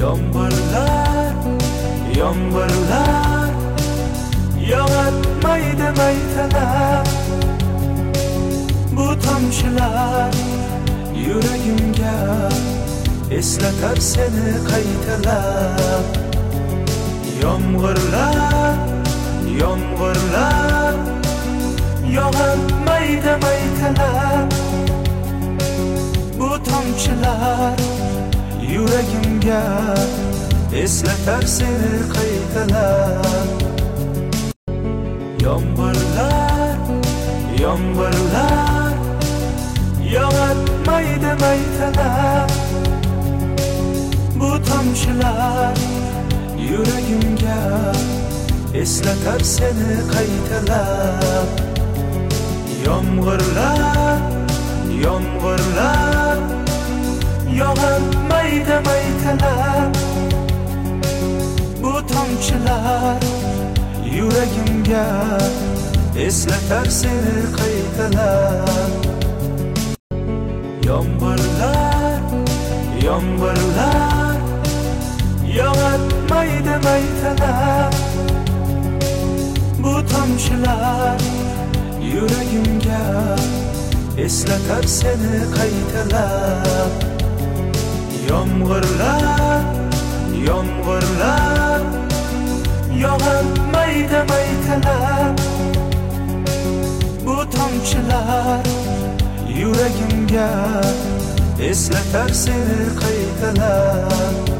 Yomg'irlar, yomg'irlar yog'atmaydi maytalab. Bu tomchilar yuragimga eslatar seni qaytalab. Yomg'irlar, yomg'irlar yog'atmaydi maytalab. Bu tomchilar yuragimga eslatar seni qaytalab. Yomg'irlar, yomg'irlar yog'atmaydi maytalab. Bu tomchilar yuragimga eslatar seni qaytalab. Yomg'irlar, yomg'irlar yog'atmaydi maytalab. Bu tomchilar yuragimga eslatar seni qaytalab. Yomg'irlar, yomg'irlar yog'atmaydi maytalab. Bu tomchilar yuragimga eslatar seni qaytalab. Yomg'irlar, yomg'irlar yog'atmaydi maytalab. Bu tomchilar yuragimga eslatar seni qaytalab.